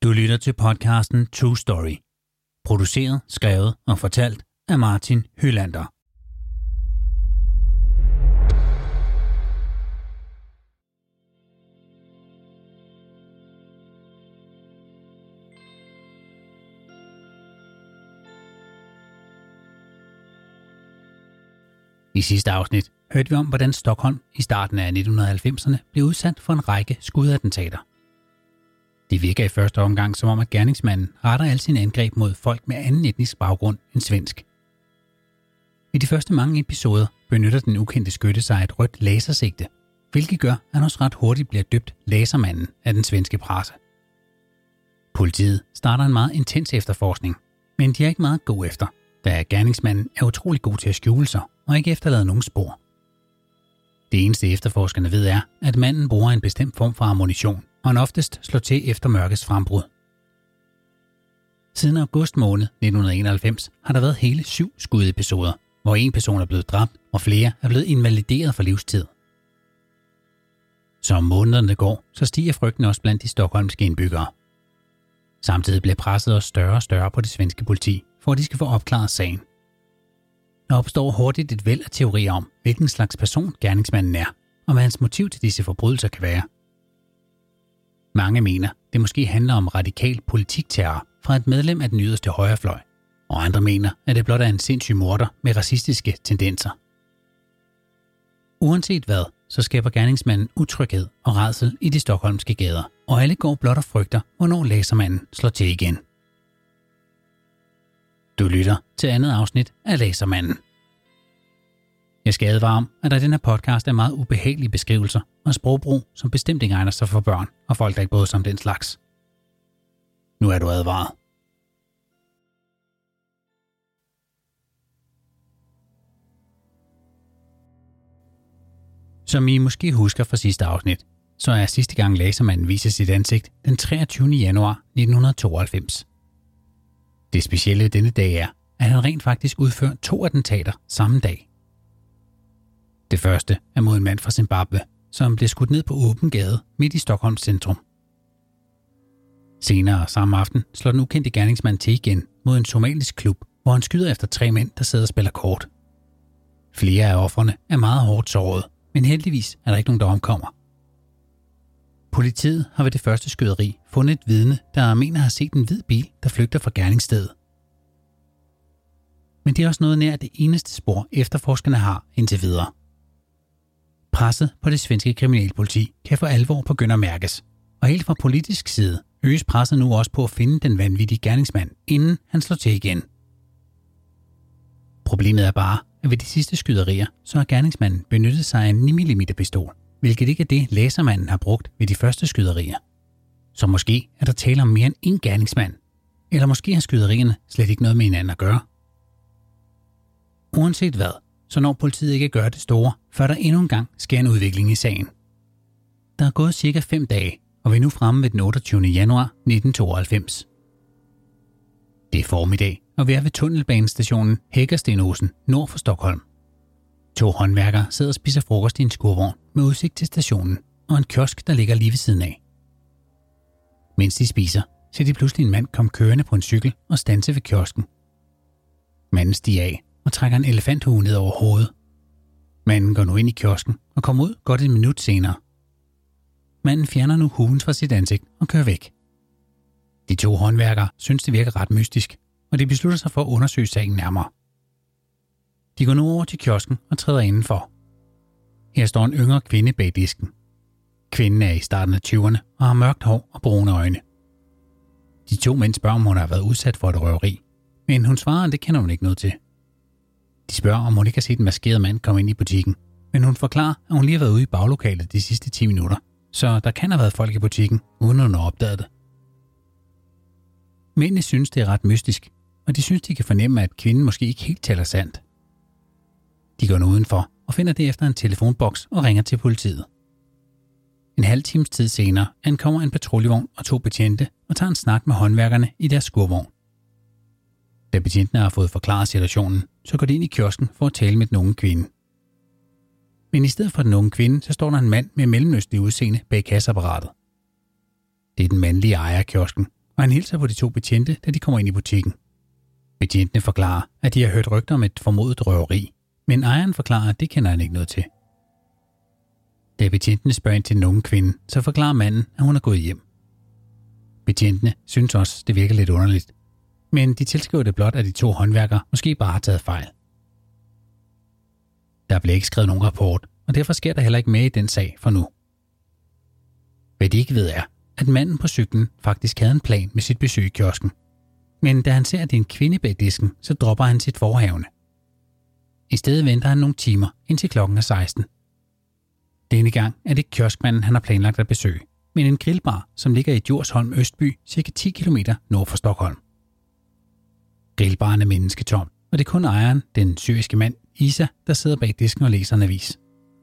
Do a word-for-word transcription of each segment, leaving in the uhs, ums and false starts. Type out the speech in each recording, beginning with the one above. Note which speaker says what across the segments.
Speaker 1: Du lytter til podcasten True Story. Produceret, skrevet og fortalt af Martin Hylander. I sidste afsnit hørte vi om, hvordan Stockholm i starten af nitten halvfemserne blev udsat for en række skudattentater. Det virker i første omgang som om, at gerningsmanden retter alle sine angreb mod folk med anden etnisk baggrund end svensk. I de første mange episoder benytter den ukendte skytte sig et rødt lasersigte, hvilket gør, at han også ret hurtigt bliver døbt lasermanden af den svenske presse. Politiet starter en meget intens efterforskning, men de er ikke meget gode efter, da gerningsmanden er utrolig god til at skjule sig og ikke efterlader nogen spor. Det eneste efterforskerne ved er, at manden bruger en bestemt form for ammunition, og han oftest slår til efter mørkets frembrud. Siden august måned nitten enoghalvfems har der været hele syv skudepisoder, hvor en person er blevet dræbt, og flere er blevet invalideret for livstid. Som månederne går, så stiger frygten også blandt de stockholmske indbyggere. Samtidig bliver presset også større og større på det svenske politi, for at de skal få opklaret sagen. Der opstår hurtigt et væld af teorier om, hvilken slags person gerningsmanden er, og hvad hans motiv til disse forbrydelser kan være. Mange mener, det måske handler om radikal politikterror fra et medlem af den yderste højrefløj, og andre mener, at det blot er en sindssyg morder med racistiske tendenser. Uanset hvad, så skaber gerningsmanden utryghed og rædsel i de stockholmske gader, og alle går blot og frygter, hvornår lasermanden slår til igen. Du lytter til andet afsnit af Lasermanden. Jeg skal advare om, at der i den her podcast er meget ubehagelige beskrivelser og sprogbrug, som bestemt ikke egner sig for børn og folk, der ikke bryder sig om den slags. Nu er du advaret. Som I måske husker fra sidste afsnit, så er sidste gang Lasermanden viser sit ansigt den treogtyvende januar nitten tooghalvfems. Det specielle denne dag er, at han rent faktisk udfører to attentater samme dag. Det første er mod en mand fra Zimbabwe, som blev skudt ned på åben gade midt i Stockholms centrum. Senere samme aften slår den ukendte gerningsmand til igen mod en somalisk klub, hvor han skyder efter tre mænd, der sidder og spiller kort. Flere af ofrene er meget hårdt såret, men heldigvis er der ikke nogen, der omkommer. Politiet har ved det første skyderi fundet et vidne, der mener har set en hvid bil, der flygter fra gerningsstedet. Men det er også noget nær det eneste spor, efterforskerne har indtil videre. Presset på det svenske kriminalpoliti kan for alvor begynde at mærkes, og helt fra politisk side øges presset nu også på at finde den vanvittige gerningsmand, inden han slår til igen. Problemet er bare, at ved de sidste skyderier, så har gerningsmanden benyttet sig af en ni millimeter pistol, hvilket ikke er det, lasermanden har brugt ved de første skyderier. Så måske er der tale om mere end én gerningsmand, eller måske har skyderierne slet ikke noget med hinanden at gøre. Uanset hvad, så når politiet ikke gør det store, før der endnu en gang sker en udvikling i sagen. Der er gået cirka fem dage, og vi er nu fremme ved den otteogtyvende januar nitten tooghalvfems. Det er formiddag, og vi er ved tunnelbanestationen Hägerstenåsen nord for Stockholm. To håndværkere sidder og spiser frokost i en skurvogn med udsigt til stationen og en kiosk, der ligger lige ved siden af. Mens de spiser, ser de pludselig en mand komme kørende på en cykel og standse ved kiosken. Manden stiger af og trækker en elefanthue ned over hovedet. Manden går nu ind i kiosken og kommer ud godt et minut senere. Manden fjerner nu huen fra sit ansigt og kører væk. De to håndværkere synes, det virker ret mystisk, og de beslutter sig for at undersøge sagen nærmere. De går nu over til kiosken og træder indenfor. Her står en yngre kvinde bag disken. Kvinden er i starten af tyverne og har mørkt hår og brune øjne. De to mænd spørger, om hun har været udsat for et røveri, men hun svarer, at det kender hun ikke noget til. De spørger, om hun ikke har set en maskeret mand komme ind i butikken, men hun forklarer, at hun lige har været ude i baglokalet de sidste ti minutter, så der kan have været folk i butikken, uden at hun har opdaget det. Mændene synes, det er ret mystisk, og de synes, de kan fornemme, at kvinden måske ikke helt taler sandt. De går nu udenfor og finder derefter en telefonboks og ringer til politiet. En halv times tid senere ankommer en patruljevogn og to betjente og tager en snak med håndværkerne i deres skurvogn. Da betjentene har fået forklaret situationen, så går de ind i kiosken for at tale med den unge kvinde. Men i stedet for den unge kvinde, så står der en mand med mellemøstlig udseende bag kasseapparatet. Det er den mandlige ejer af kiosken, og han hilser på de to betjente, da de kommer ind i butikken. Betjentene forklarer, at de har hørt rygter om et formodet røveri, men ejeren forklarer, at det kender han ikke noget til. Da betjentene spørger ind til den unge kvinde, så forklarer manden, at hun er gået hjem. Betjentene synes også, det virker lidt underligt, men de tilskriver det blot, at de to håndværkere måske bare har taget fejl. Der bliver ikke skrevet nogen rapport, og derfor sker der heller ikke mere i den sag for nu. Hvad de ikke ved er, at manden på cyklen faktisk havde en plan med sit besøg i kiosken. Men da han ser, at det er en kvinde bag disken, så dropper han sit forhavne. I stedet venter han nogle timer, indtil klokken er seksten. Denne gang er det ikke kioskmanden, han har planlagt at besøge, men en grillbar, som ligger i Djursholm Østby, cirka ti kilometer nord for Stockholm. Grillbaren er mennesketom, og det er kun ejeren, den syriske mand Isa, der sidder bag disken og læser en avis.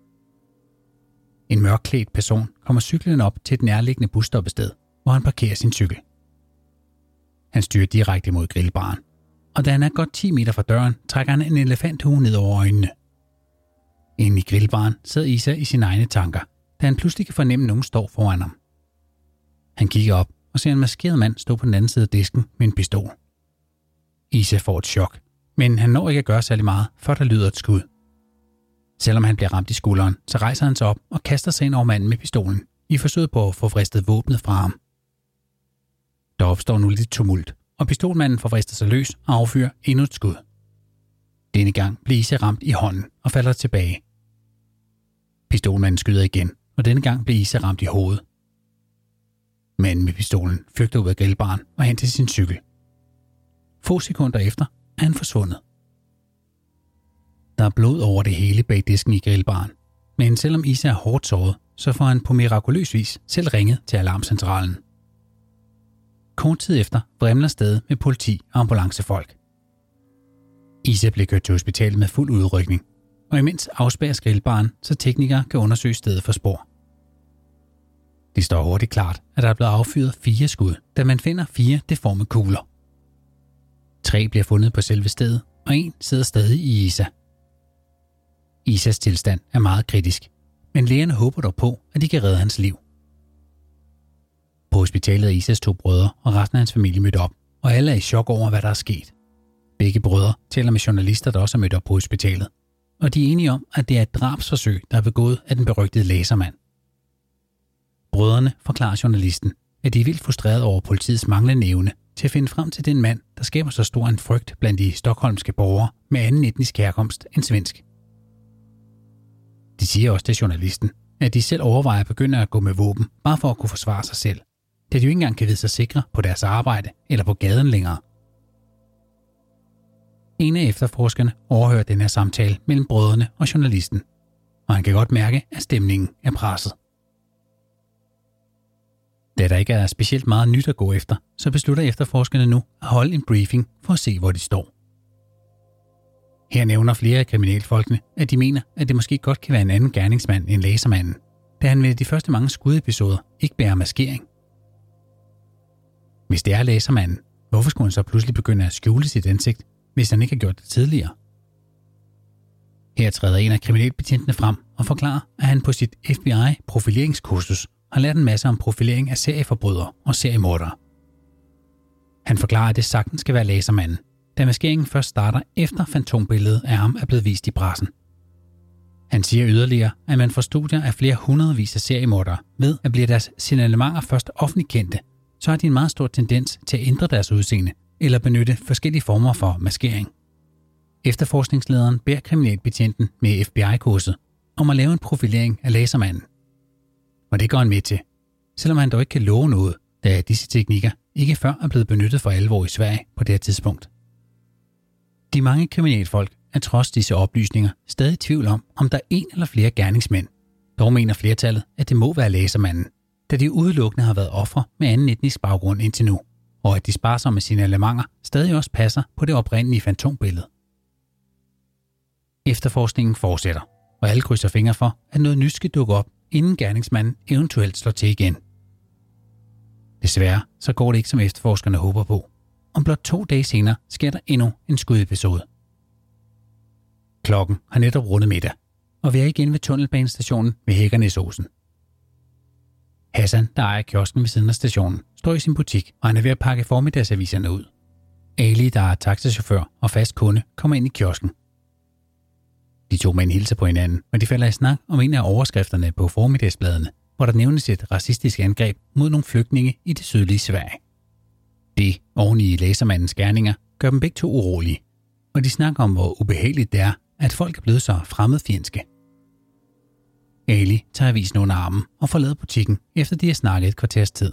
Speaker 1: En mørkklædt person kommer cyklen op til et nærliggende busstoppested, hvor han parkerer sin cykel. Han styrer direkte mod grillbaren, og da han er godt ti meter fra døren, trækker han en elefanthue ned over øjnene. Inde i grillbaren sidder Isa i sine egne tanker, da han pludselig kan fornemme, at nogen står foran ham. Han kigger op og ser en maskeret mand stå på den anden side af disken med en pistol. Isa får et chok, men han når ikke at gøre særlig meget, før der lyder et skud. Selvom han bliver ramt i skulderen, så rejser han sig op og kaster sig ind over manden med pistolen, i forsøget på at få fristet våbnet fra ham. Der opstår nu lidt tumult, og pistolmanden får fristet sig løs og affyrer endnu et skud. Denne gang bliver Isa ramt i hånden og falder tilbage. Pistolmanden skyder igen, og denne gang bliver Isa ramt i hovedet. Manden med pistolen flygter ud af grillbaren og hen til sin cykel. Få sekunder efter er han forsvundet. Der er blod over det hele bag disken i grillbaren, men selvom Isa er hårdt såret, så får han på mirakuløs vis selv ringet til alarmcentralen. Kort tid efter vrimler stedet med politi og ambulancefolk. Isa bliver kørt til hospitalet med fuld udrykning, og imens afspærres grillbaren, så teknikere kan undersøge stedet for spor. Det står hurtigt klart, at der er blevet affyret fire skud, da man finder fire deforme kugler. Tre bliver fundet på selve stedet, og en sidder stadig i Isa. Isas tilstand er meget kritisk, men lægerne håber dog på, at de kan redde hans liv. På hospitalet er Isas to brødre og resten af hans familie mødt op, og alle er i chok over, hvad der er sket. Begge brødre taler med journalister, der også er mødt op på hospitalet, og de er enige om, at det er et drabsforsøg, der er begået af den berygtede lasermand. Brødrene forklarer journalisten, at de er vildt frustrerede over politiets manglende evne til at finde frem til den mand, der skaber så stor en frygt blandt de stokholmske borgere med anden etnisk herkomst end svensk. De siger også til journalisten, at de selv overvejer at begynde at gå med våben, bare for at kunne forsvare sig selv, da de jo ikke engang kan vide sig sikre på deres arbejde eller på gaden længere. En af efterforskerne overhører den her samtale mellem brødrene og journalisten, og han kan godt mærke, at stemningen er presset. Da der ikke er specielt meget nyt at gå efter, så beslutter efterforskerne nu at holde en briefing for at se, hvor de står. Her nævner flere af kriminalfolkene, at de mener, at det måske godt kan være en anden gerningsmand end lasermanden, da han ved de første mange skudepisoder ikke bærer maskering. Hvis det er lasermanden, hvorfor skulle han så pludselig begynde at skjule sit ansigt, hvis han ikke har gjort det tidligere? Her træder en af kriminalbetjentene frem og forklarer, at han på sit F B I-profileringskursus har lært en masse om profilering af serieforbrydere og seriemordere. Han forklarer, at det sagtens skal være lasermanden, da maskeringen først starter efter fantombilledet af ham er blevet vist i pressen. Han siger yderligere, at man får studier af flere hundredvis af seriemordere ved at blive deres signalementer først offentligt kendte, så har de en meget stor tendens til at ændre deres udseende eller benytte forskellige former for maskering. Efterforskningslederen beder kriminalbetjenten med F B I-kurset om at lave en profilering af lasermanden. Og det går han med til, selvom han dog ikke kan love noget, da disse teknikker ikke før er blevet benyttet for alvor i Sverige på det her tidspunkt. De mange kriminalfolk er trods disse oplysninger stadig i tvivl om, om der er en eller flere gerningsmænd. Dog mener flertallet, at det må være lasermanden, da de udelukkende har været ofre med anden etnisk baggrund indtil nu, og at de sparsomme signalementer stadig også passer på det oprindelige fantombillede. Efterforskningen fortsætter, og alle krydser fingre for, at noget nyt skal dukke op, inden gerningsmanden eventuelt slår til igen. Desværre så går det ikke, som efterforskerne håber på. Om blot to dage senere sker der endnu en skudepisode. Klokken har netop rundet middag, og vi er igen ved tunnelbanestationen ved Hækkernæsåsen. Hassan, der ejer kiosken ved siden af stationen, står i sin butik, og han er ved at pakke formiddagsaviserne ud. Ali, der er taxachauffør og fast kunde, kommer ind i kiosken. De to mænd hilser på hinanden, og de falder i snak om en af overskrifterne på formiddagsbladene, hvor der nævnes et racistisk angreb mod nogle flygtninge i det sydlige Sverige. Det, oven i læsermandens gerninger, gør dem begge to urolige, og de snakker om, hvor ubehageligt det er, at folk er blevet så fremmedfjendske. Ali tager avisen under armen og forlader butikken, efter de har snakket et kvarters tid.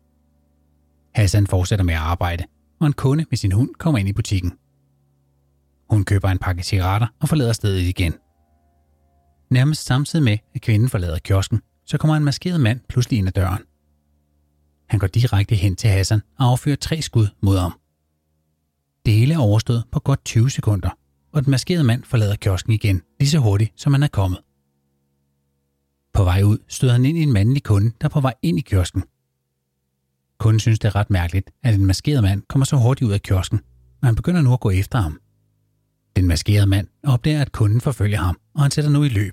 Speaker 1: Hassan fortsætter med at arbejde, og en kunde med sin hund kommer ind i butikken. Hun køber en pakke cigaretter og forlader stedet igen. Nærmest samtidig med, at kvinden forlader kiosken, så kommer en maskeret mand pludselig ind ad døren. Han går direkte hen til Hassan og affyrer tre skud mod ham. Det hele er overstået på godt tyve sekunder, og den maskerede mand forlader kiosken igen lige så hurtigt, som han er kommet. På vej ud støder han ind i en mandlig kunde, der er på vej ind i kiosken. Kunden synes, det er ret mærkeligt, at en maskeret mand kommer så hurtigt ud af kiosken, og han begynder nu at gå efter ham. Den maskerede mand opdager, at kunden forfølger ham, og han sætter nu i løb.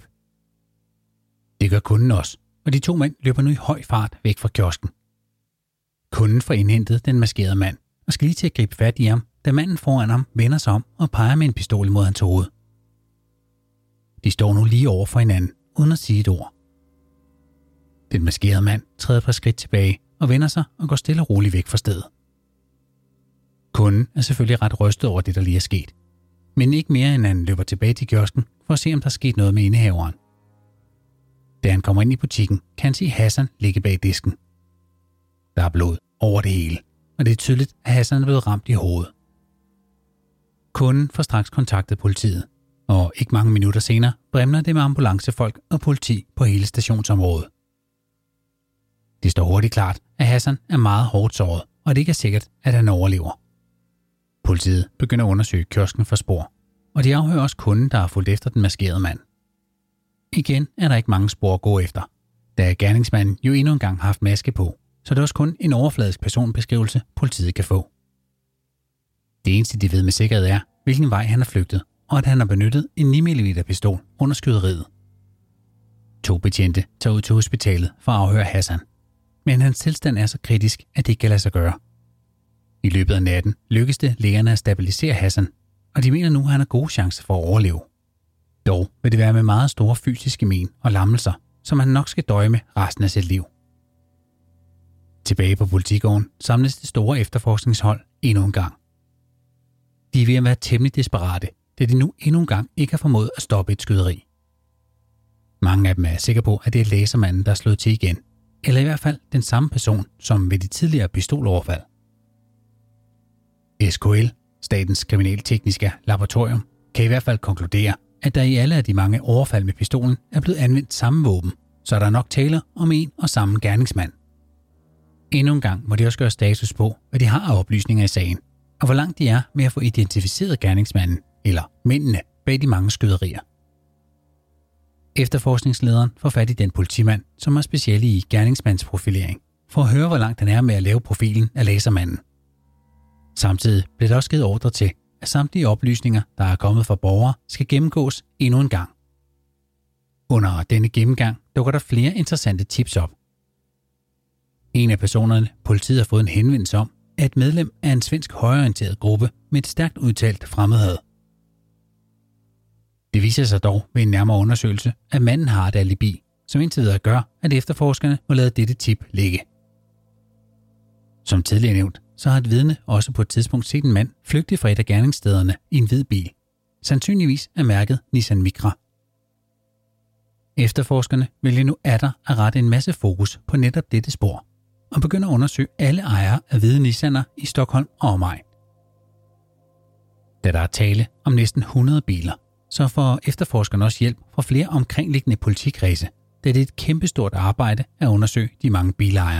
Speaker 1: Det gør kunden også, og de to mænd løber nu i høj fart væk fra kiosken. Kunden får indhentet den maskerede mand, og skal lige til at gribe fat i ham, da manden foran ham vender sig om og peger med en pistol mod hans hoved. De står nu lige over for hinanden, uden at sige et ord. Den maskerede mand træder et par skridt tilbage og vender sig og går stille og roligt væk fra stedet. Kunden er selvfølgelig ret rystet over det, der lige er sket, men ikke mere end han løber tilbage til kiosken for at se, om der er sket noget med indehaveren. Da han kommer ind i butikken, kan han se Hassan ligge bag disken. Der er blod over det hele, og det er tydeligt, at Hassan er blevet ramt i hovedet. Kunden får straks kontaktet politiet, og ikke mange minutter senere brimler det med ambulancefolk og politi på hele stationsområdet. Det står hurtigt klart, at Hassan er meget hårdt såret, og det ikke er sikkert, at han overlever. Politiet begynder at undersøge kiosken for spor, og de afhører også kunden, der har fulgt efter den maskerede mand. Igen er der ikke mange spor at gå efter, da gerningsmanden jo endnu engang har haft maske på, så det er også kun en overfladisk personbeskrivelse, politiet kan få. Det eneste, de ved med sikkerhed er, hvilken vej han er flygtet, og at han har benyttet en ni millimeter pistol under skyderiet. To betjente tager ud til hospitalet for at afhøre Hassan, men hans tilstand er så kritisk, at det ikke kan lade sig gøre. I løbet af natten lykkes det lægerne at stabilisere Hassan, og de mener nu, at han har gode chancer for at overleve. Dog vil det være med meget store fysiske men og lammelser, som han nok skal døje med resten af sit liv. Tilbage på politigården samles det store efterforskningshold endnu en gang. De er ved at være temmelig desperate, da de nu endnu en gang ikke har formået at stoppe et skyderi. Mange af dem er sikre på, at det er læsermanden, der er slået til igen, eller i hvert fald den samme person som ved de tidligere pistoloverfald. S K L, Statens Kriminaltekniske Laboratorium, kan i hvert fald konkludere, at der i alle af de mange overfald med pistolen er blevet anvendt samme våben, så der er nok tale om en og samme gerningsmand. Endnu en gang må de også gøre status på, hvad de har af oplysninger i sagen, og hvor langt de er med at få identificeret gerningsmanden, eller mændene bag de mange skyderier. Efterforskningslederen får fat i den politimand, som er speciel i gerningsmandsprofilering, for at høre, hvor langt han er med at lave profilen af læsermanden. Samtidig bliver der også givet ordre til, at samtlige oplysninger, der er kommet fra borgere, skal gennemgås endnu en gang. Under denne gennemgang dukker der flere interessante tips op. En af personerne, politiet har fået en henvendelse om, er et medlem af en svensk højreorienteret gruppe med et stærkt udtalt fremmedhad. Det viser sig dog ved en nærmere undersøgelse, at manden har et alibi, som indtil videre gør, at efterforskerne må lade dette tip ligge. Som tidligere nævnt, så har et vidne også på et tidspunkt set en mand flygte fra et af gerningsstederne i en hvid bil, sandsynligvis af mærket Nissan Micra. Efterforskerne vælger nu atter at rette en masse fokus på netop dette spor, og begynder at undersøge alle ejere af hvide Nissaner i Stockholm og omegn. Da der er tale om næsten hundrede biler, så får efterforskerne også hjælp fra flere omkringliggende politikredse, da det er et kæmpestort arbejde at undersøge de mange bilejere.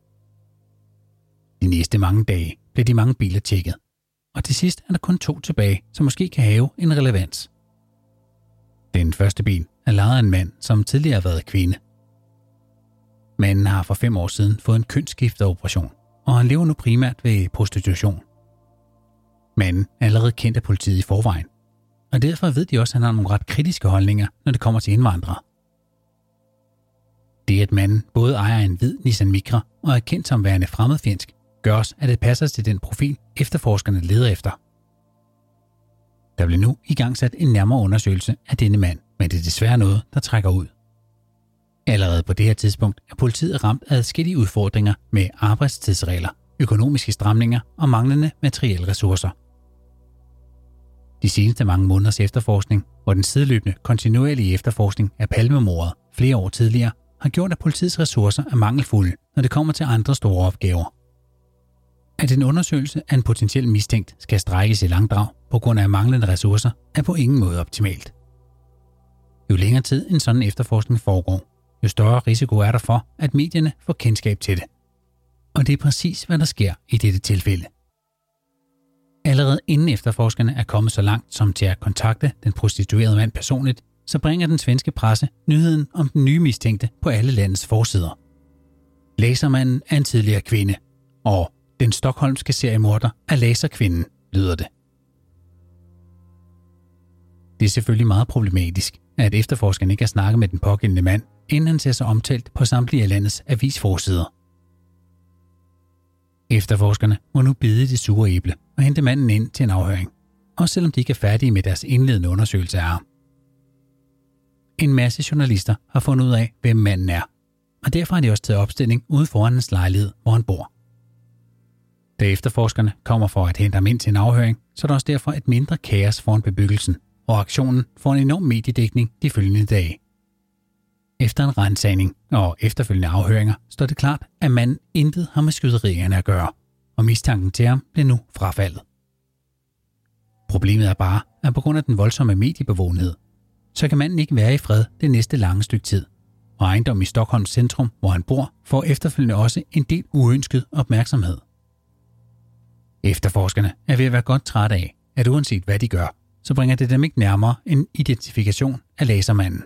Speaker 1: De næste mange dage bliver de mange biler tjekket, og til sidst er der kun to tilbage, som måske kan have en relevans. Den første bil er lejet af en mand, som tidligere har været kvinde. Manden har for fem år siden fået en kønsskifteoperation, og han lever nu primært ved prostitution. Manden er allerede kendt af politiet i forvejen, og derfor ved de også, at han har nogle ret kritiske holdninger, når det kommer til indvandrere. Det, at manden både ejer en hvid Nissan Micra og er kendt som værende fremmedfjendsk, gør også, at det passer til den profil, efterforskerne leder efter. Der bliver nu igangsat en nærmere undersøgelse af denne mand, men det er desværre noget, der trækker ud. Allerede på det her tidspunkt er politiet ramt af adskillige udfordringer med arbejdstidsregler, økonomiske stramninger og manglende materielle ressourcer. De seneste mange måneders efterforskning, hvor den sideløbende kontinuerlige efterforskning af Palmemordet flere år tidligere, har gjort, at politiets ressourcer er mangelfulde, når det kommer til andre store opgaver. At en undersøgelse af en potentiel mistænkt skal strækkes i langdrag på grund af manglende ressourcer, er på ingen måde optimalt. Jo længere tid en sådan efterforskning foregår, jo større risiko er der for, at medierne får kendskab til det. Og det er præcis, hvad der sker i dette tilfælde. Allerede inden efterforskerne er kommet så langt som til at kontakte den prostituerede mand personligt, så bringer den svenske presse nyheden om den nye mistænkte på alle landets forsider. Lasermanden er en tidligere kvinde, og den stockholmske seriemorder er laserkvinden, lyder det. Det er selvfølgelig meget problematisk, at efterforskerne ikke har snakket med den pågældende mand, inden han ser sig omtalt på samtlige af landets avisforsider. Efterforskerne må nu bide det sure æble og hente manden ind til en afhøring, også selvom de ikke er færdige med deres indledende undersøgelse af ham. En masse journalister har fundet ud af, hvem manden er, og derfor har de også taget opstilling ude foran hans lejlighed, hvor han bor. Da efterforskerne kommer for at hente ham ind til en afhøring, så er der også derfor et mindre kaos foran bebyggelsen, og aktionen får en enorm mediedækning de følgende dage. Efter en ransagning og efterfølgende afhøringer står det klart, at manden intet har med skyderierne at gøre, og mistanken til ham bliver nu frafaldet. Problemet er bare, at på grund af den voldsomme mediebevågenhed, så kan manden ikke være i fred det næste lange stykke tid, og ejendommen i Stockholms centrum, hvor han bor, får efterfølgende også en del uønsket opmærksomhed. Efterforskerne er ved at være godt trætte af, at uanset hvad de gør, så bringer det dem ikke nærmere en identifikation af lasermanden.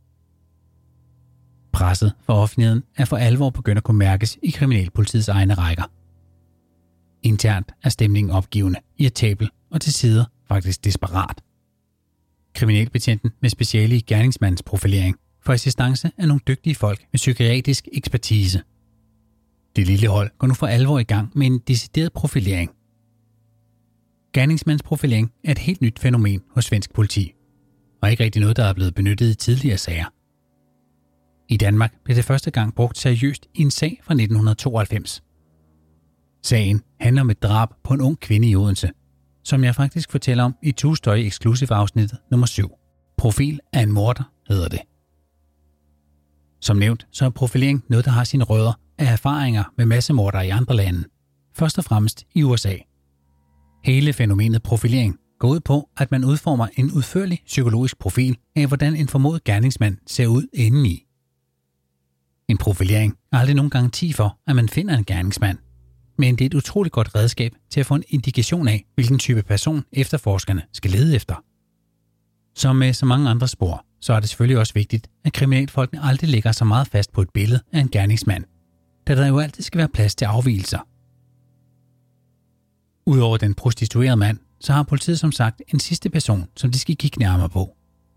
Speaker 1: Presset for offentligheden er for alvor begyndt at kunne mærkes i kriminalpolitiets egne rækker. Internt er stemningen opgivende, irritabel og til tider faktisk desperat. Kriminalbetjenten med speciale i gerningsmandsprofilering får assistance af nogle dygtige folk med psykiatrisk ekspertise. Det lille hold går nu for alvor i gang med en decideret profilering. Gerningsmandsprofilering er et helt nyt fænomen hos svensk politi, og ikke rigtig noget, der er blevet benyttet i tidligere sager. I Danmark blev det første gang brugt seriøst i en sag fra nitten tooghalvfems. Sagen handler om et drab på en ung kvinde i Odense, som jeg faktisk fortæller om i True Story Exclusive afsnittet nummer syv. Profil af en morder hedder det. Som nævnt, så er profilering noget, der har sine rødder af erfaringer med massemordere i andre lande, først og fremmest i U S A. Hele fænomenet profilering går ud på, at man udformer en udførlig psykologisk profil af, hvordan en formodet gerningsmand ser ud indeni. En profilering er aldrig nogen garanti for, at man finder en gerningsmand, men det er et utroligt godt redskab til at få en indikation af, hvilken type person efterforskerne skal lede efter. Som med så mange andre spor, så er det selvfølgelig også vigtigt, at kriminalfolkene aldrig lægger så meget fast på et billede af en gerningsmand, da der jo altid skal være plads til afvigelser. Udover den prostituerede mand, så har politiet som sagt en sidste person, som de skal kigge nærmere på.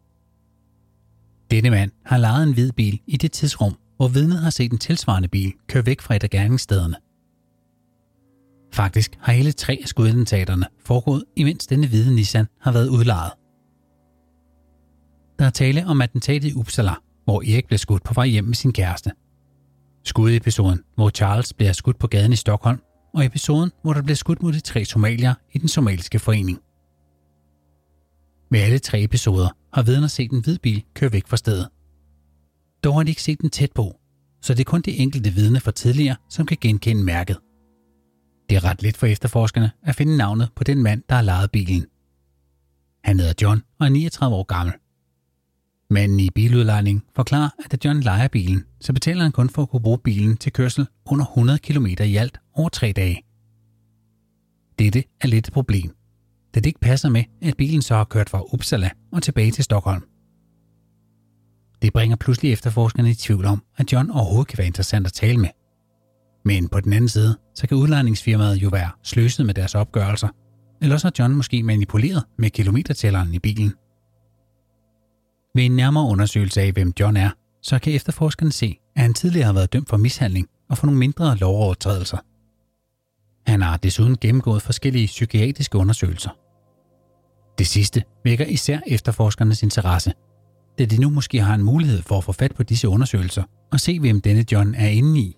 Speaker 1: Denne mand har lejet en hvid bil i det tidsrum, hvor vidnet har set en tilsvarende bil køre væk fra et af gerningsstederne. Faktisk har hele tre af skudattentaterne foregået, imens denne hvide Nissan har været udlejet. Der er tale om attentatet i Uppsala, hvor Erik blev skudt på vej hjem med sin kæreste. Skudepisoden, hvor Charles bliver skudt på gaden i Stockholm, og episoden, hvor der bliver skudt mod de tre somalier i den somaliske forening. Med alle tre episoder har vidner set en hvid bil køre væk fra stedet. Dog har de ikke set den tæt på, så det er kun de enkelte vidne fra tidligere, som kan genkende mærket. Det er ret let for efterforskerne at finde navnet på den mand, der har lejet bilen. Han hedder John og er niogtredive år gammel. Manden i biludlejningen forklarer, at da John lejer bilen, så betaler han kun for at kunne bruge bilen til kørsel under hundrede kilometer i alt over tre dage. Dette er lidt et problem, da det ikke passer med, at bilen så har kørt fra Uppsala og tilbage til Stockholm. Det bringer pludselig efterforskerne i tvivl om, at John overhovedet kan være interessant at tale med. Men på den anden side, så kan udlejningsfirmaet jo være sløset med deres opgørelser, eller så har John måske manipuleret med kilometertælleren i bilen. Ved en nærmere undersøgelse af, hvem John er, så kan efterforskerne se, at han tidligere har været dømt for mishandling og for nogle mindre lovovertrædelser. Han har desuden gennemgået forskellige psykiatriske undersøgelser. Det sidste vækker især efterforskernes interesse, da de nu måske har en mulighed for at få fat på disse undersøgelser og se, hvem denne John er inde i.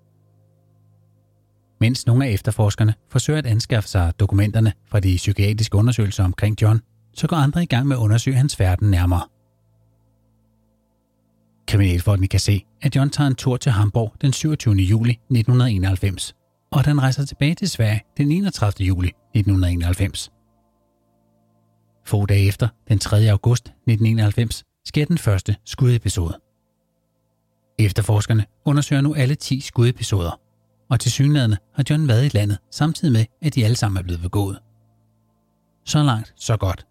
Speaker 1: Mens nogle af efterforskerne forsøger at anskaffe sig dokumenterne fra de psykiatriske undersøgelser omkring John, så går andre i gang med at undersøge hans færden nærmere. Kriminalfolkene kan se, at John tager en tur til Hamburg den syvogtyvende juli nitten enoghalvfems, og at han rejser tilbage til Sverige den enogtredivte juli nitten enoghalvfems. Få dage efter, den tredje august nitten enoghalvfems, sker den første skudepisode. Efterforskerne undersøger nu alle ti skudepisoder, og tilsyneladende har John været i landet samtidig med, at de alle sammen er blevet begået. Så langt, så godt.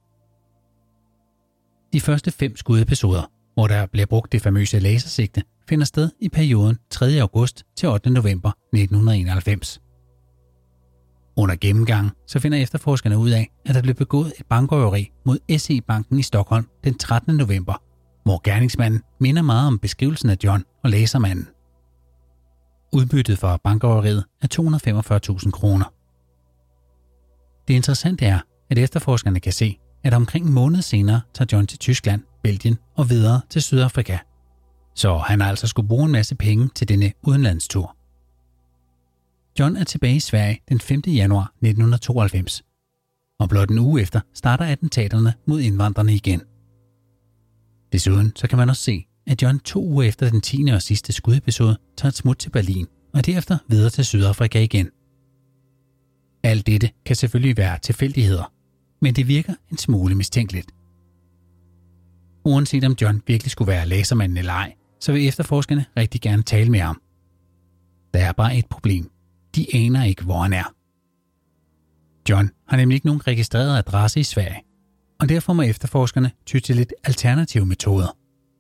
Speaker 1: De første fem skudepisoder, hvor der bliver brugt det famøse lasersigte, finder sted i perioden tredje august til ottende november nitten enoghalvfems. Under gennemgangen så finder efterforskerne ud af, at der blev begået et bankrøveri mod S E-banken i Stockholm den trettende november, hvor gerningsmanden minder meget om beskrivelsen af John og lasermanden. Udbyttet for bankrøveriet er to hundrede og femogfyrre tusind kroner. Det interessante er, at efterforskerne kan se, at omkring en måned senere tager John til Tyskland, Belgien og videre til Sydafrika. Så han har altså skulle bruge en masse penge til denne udenlandstur. John er tilbage i Sverige den femte januar nitten tooghalvfems, og blot en uge efter starter attentaterne mod indvandrerne igen. Desuden så kan man også se, at John to uger efter den tiende og sidste skudepisode tager et smut til Berlin og derefter videre til Sydafrika igen. Alt dette kan selvfølgelig være tilfældigheder, men det virker en smule mistænkeligt. Uanset om John virkelig skulle være lasermanden eller ej, så vil efterforskerne rigtig gerne tale med ham. Der er bare et problem. De aner ikke, hvor han er. John har nemlig ikke nogen registreret adresse i Sverige, og derfor må efterforskerne ty til lidt alternative metoder.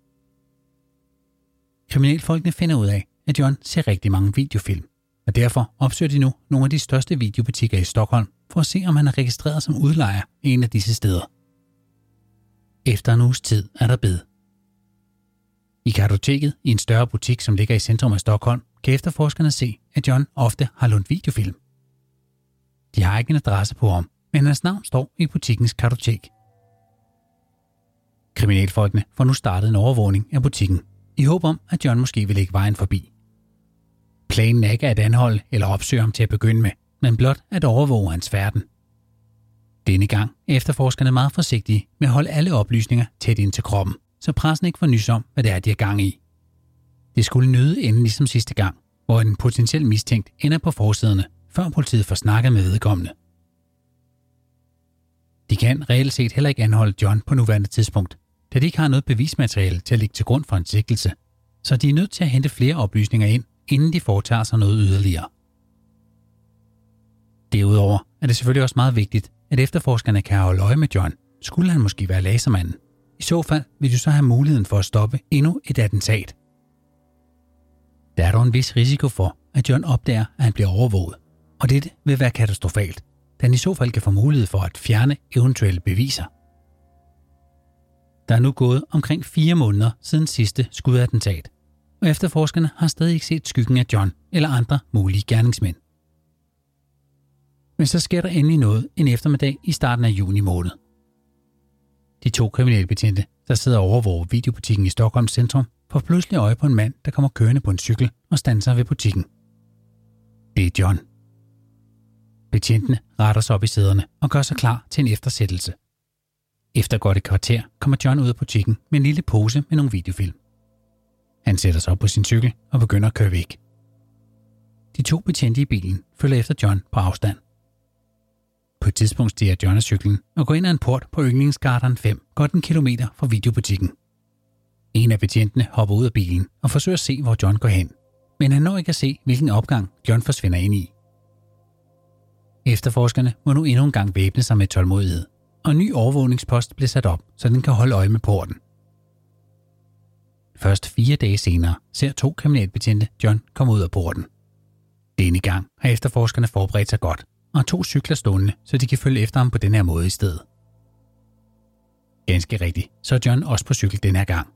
Speaker 1: Kriminalfolkene finder ud af, at John ser rigtig mange videofilm, og derfor opsøger de nu nogle af de største videobutikker i Stockholm for at se, om han er registreret som udlejer i en af disse steder. Efter en uges tid er der bed. I kartoteket i en større butik, som ligger i centrum af Stockholm, kan efterforskerne se, at John ofte har lånt videofilm. De har ikke en adresse på ham, men hans navn står i butikkens kartotek. Kriminalfolkene får nu startet en overvågning af butikken, i håb om, at John måske vil lægge vejen forbi. Planen er ikke at anholde eller opsøge ham til at begynde med, men blot at overvåge hans færden. Denne gang er efterforskerne meget forsigtige med at holde alle oplysninger tæt ind til kroppen, så pressen ikke får nys om, hvad det er, de er gang i. Det skulle nøde ende ligesom sidste gang, hvor en potentiel mistænkt ender på forsiderne, før politiet får snakket med vedkommende. De kan reelt set heller ikke anholde John på nuværende tidspunkt, da de ikke har noget bevismateriale til at ligge til grund for en sigtelse, så de er nødt til at hente flere oplysninger ind, inden de foretager sig noget yderligere. Derudover er det selvfølgelig også meget vigtigt, at efterforskerne kan holde øje med John, skulle han måske være lasermanden. I så fald vil de så have muligheden for at stoppe endnu et attentat. Der er dog en vis risiko for, at John opdager, at han bliver overvåget, og dette vil være katastrofalt, da han i så fald kan få mulighed for at fjerne eventuelle beviser. Der er nu gået omkring fire måneder siden sidste skudattentat, og efterforskerne har stadig ikke set skyggen af John eller andre mulige gerningsmænd. Men så sker der endelig noget en eftermiddag i starten af juni måned. De to kriminalbetjente, der sidder og overvåger videobutikken i Stockholms centrum, får pludselig øje på en mand, der kommer kørende på en cykel og standser ved butikken. Det er John. Betjentene retter sig op i sæderne og gør sig klar til en eftersættelse. Efter godt et kvarter kommer John ud af butikken med en lille pose med nogle videofilm. Han sætter sig op på sin cykel og begynder at køre væk. De to betjente i bilen følger efter John på afstand. På et tidspunkt stiger John af cyklen og går ind ad en port på Yndlingsgatan fem, godt en kilometer fra videobutikken. En af betjentene hopper ud af bilen og forsøger at se, hvor John går hen, men han når ikke at se, hvilken opgang John forsvinder ind i. Efterforskerne må nu endnu en gang væbne sig med tålmodighed, og en ny overvågningspost bliver sat op, så den kan holde øje med porten. Først fire dage senere ser to kriminalbetjente John komme ud af porten. Denne gang har efterforskerne forberedt sig godt, og to cykler stående, så de kan følge efter ham på den her måde i stedet. Ganske rigtigt, så er John også på cykel den her gang.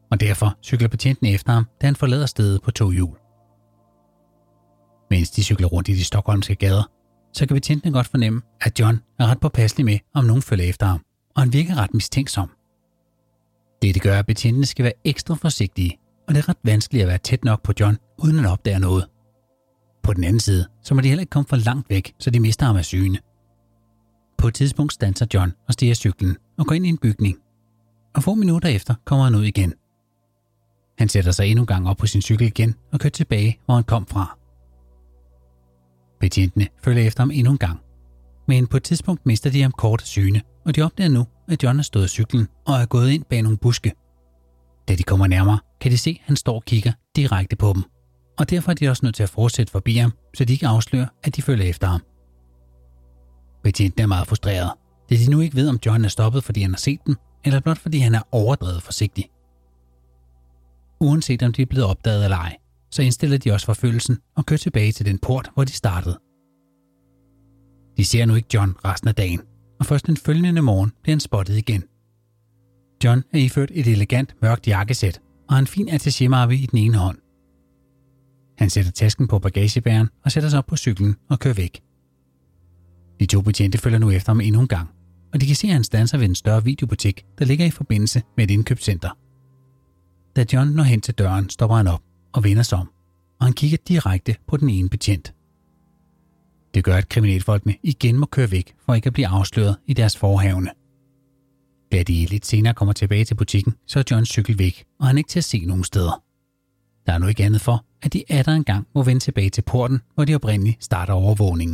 Speaker 1: og derfor cykler betjenten efter ham, da han forlader stedet på to hjul. Mens de cykler rundt i de stokholmske gader, så kan betjentene godt fornemme, at John er ret påpasselig med, om nogen følger efter ham, og han virker ret mistænksom. Det gør, at betjentene skal være ekstra forsigtige, og det er ret vanskeligt at være tæt nok på John, uden at opdage noget. På den anden side, så må de heller ikke komme for langt væk, så de mister ham af syne. På et tidspunkt standser John og stiger cyklen og går ind i en bygning, og få minutter efter kommer han ud igen. Han sætter sig endnu en gang op på sin cykel igen og kører tilbage, hvor han kom fra. Betjentene følger efter ham endnu en gang, men på et tidspunkt mister de ham kort af syne, og de opdager nu, at John er stået af cyklen og er gået ind bag nogle buske. Da de kommer nærmere, kan de se, at han står og kigger direkte på dem, og derfor er de også nødt til at fortsætte forbi ham, så de ikke afslører, at de følger efter ham. Betjentene er meget frustrerede, da de nu ikke ved, om John er stoppet, fordi han har set dem, eller blot fordi han er overdrevet forsigtig. Uanset om de er blevet opdaget eller ej, så indstiller de også forfølgelsen og kører tilbage til den port, hvor de startede. De ser nu ikke John resten af dagen, og først den følgende morgen bliver han spottet igen. John er iført et elegant mørkt jakkesæt og har en fin attaché-mappe i den ene hånd. Han sætter tasken på bagagebæreren og sætter sig op på cyklen og kører væk. De to betjente følger nu efter ham endnu en gang, og de kan se, at han standser ved en større videobutik, der ligger i forbindelse med et indkøbscenter. Da John når hen til døren, stopper han op og vender sig om, og han kigger direkte på den ene betjent. Det gør, at kriminalfolkene igen må køre væk for ikke at blive afsløret i deres forhavne. Da de lidt senere kommer tilbage til butikken, så er Johns cykel væk, og han er ikke til at se nogen steder. Der er nu ikke andet for, at de atter en gang må vende tilbage til porten, hvor de oprindeligt starter overvågningen.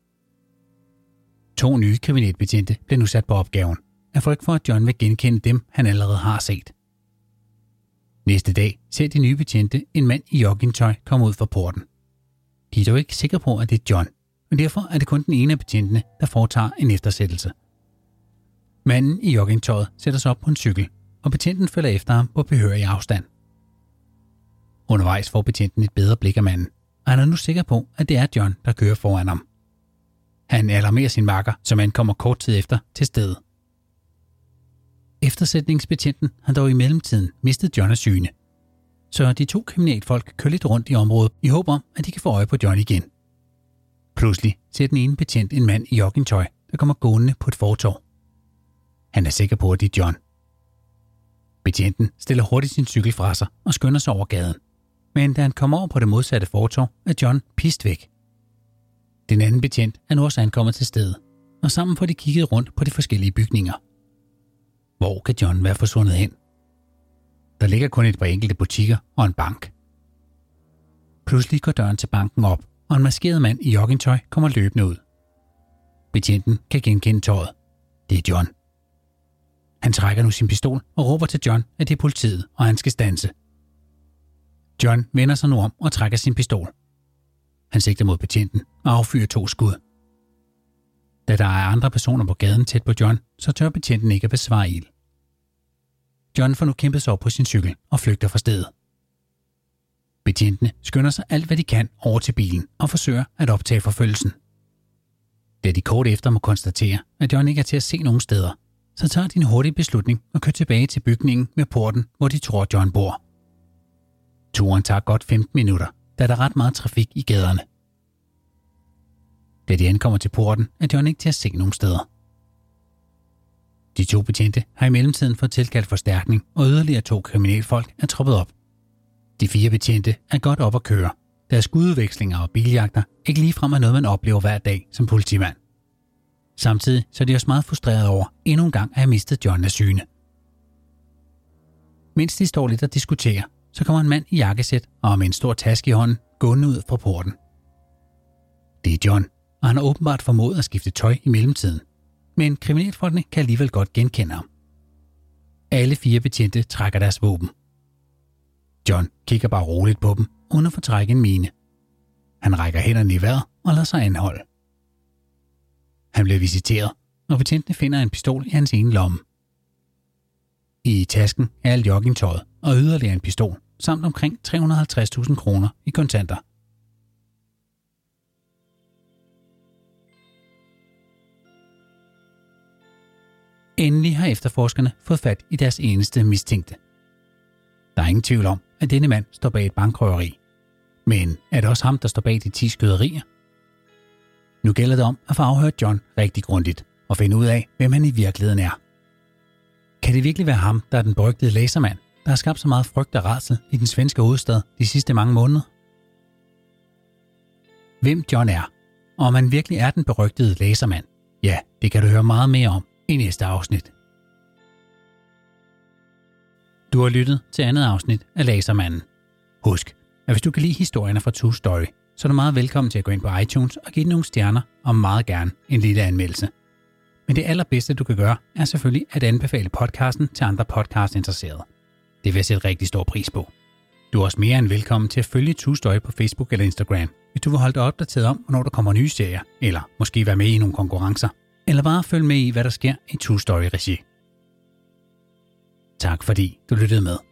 Speaker 1: To nye kriminalbetjente bliver nu sat på opgaven, af frygt for, at John vil genkende dem, han allerede har set. Næste dag ser de nye betjente en mand i joggingtøj komme ud fra porten. De er dog ikke sikre på, at det er John, men derfor er det kun den ene af betjentene, der foretager en eftersættelse. Manden i joggingtøjet sætter sig op på en cykel, og betjenten følger efter ham på behørig afstand. Undervejs får betjenten et bedre blik af manden, og han er nu sikker på, at det er John, der kører foran ham. Han alarmerer sin makker, som ankommer kort tid efter til stedet. Eftersætningsbetjenten har dog i mellemtiden mistet John af syne, så de to kriminalfolk kører lidt rundt i området i håb om, at de kan få øje på John igen. Pludselig ser den ene betjent en mand i joggingtøj, der kommer gående på et fortov. Han er sikker på, at det er John. Betjenten stiller hurtigt sin cykel fra sig og skynder sig over gaden. Men da han kommer over på det modsatte fortov, er John pist væk. Den anden betjent er nu også ankommet til stedet, og sammen får de kigget rundt på de forskellige bygninger. Hvor kan John være forsvundet hen? Der ligger kun et par enkelte butikker og en bank. Pludselig går døren til banken op, og en maskeret mand i joggingtøj kommer løbende ud. Betjenten kan genkende tøjet. Det er John. Han trækker nu sin pistol og råber til John, at det er politiet, og han skal standse. John vender sig nu om og trækker sin pistol. Han sigter mod betjenten og affyrer to skud. Da der er andre personer på gaden tæt på John, så tør betjenten ikke at besvare ild. John får nu kæmpet sig op på sin cykel og flygter fra stedet. Betjentene skynder sig alt, hvad de kan over til bilen og forsøger at optage forfølgelsen. Da de kort efter må konstatere, at John ikke er til at se nogen steder, så tager de en hurtig beslutning og kører tilbage til bygningen med porten, hvor de tror, John bor. Turen tager godt femten minutter, da der er ret meget trafik i gaderne. Da de ankommer til porten, er John ikke til at se nogen steder. De to betjente har i mellemtiden fået tilkaldt forstærkning, og yderligere to kriminalfolk er troppet op. De fire betjente er godt op at køre. Deres skududvekslinger og biljagter ikke ligefrem er noget, man oplever hver dag som politimand. Samtidig så er de også meget frustrerede over endnu en gang at have mistet John af syne. Mens de står lidt og diskuterer, så kommer en mand i jakkesæt og med en stor taske i hånden gående ud fra porten. Det er John, og han har åbenbart formået at skifte tøj i mellemtiden. Men kriminalfolkene kan alligevel godt genkende ham. Alle fire betjente trækker deres våben. John kigger bare roligt på dem, uden at få trække en mine. Han rækker hænderne i vejret og lader sig anholde. Han bliver visiteret, og betjentene finder en pistol i hans ene lomme. I tasken er alt joggingtøjet og yderligere en pistol, samt omkring tre hundrede og halvtreds tusind kroner i kontanter. Endelig har efterforskerne fået fat i deres eneste mistænkte. Der er ingen tvivl om, at denne mand står bag et bankrøveri. Men er det også ham, der står bag de ti skyderier? Nu gælder det om at få afhørt John rigtig grundigt og finde ud af, hvem han i virkeligheden er. Kan det virkelig være ham, der er den berygtede lasermand, der har skabt så meget frygt og rædsel i den svenske hovedstad de sidste mange måneder? Hvem John er, og om han virkelig er den berygtede lasermand, ja, det kan du høre meget mere om i næste afsnit. Du har lyttet til andet afsnit af Lasermanden. Husk, at hvis du kan lide historierne fra True Story, så er du meget velkommen til at gå ind på iTunes og give den nogle stjerner og meget gerne en lille anmeldelse. Men det allerbedste, du kan gøre, er selvfølgelig at anbefale podcasten til andre podcastinteresserede. Det vil jeg sætte rigtig stor pris på. Du er også mere end velkommen til at følge True Story på Facebook eller Instagram, hvis du vil holde dig opdateret om, hvornår der kommer nye serier, eller måske være med i nogle konkurrencer, eller bare følge med i, hvad der sker i True Story-regi. Tak fordi du lyttede med.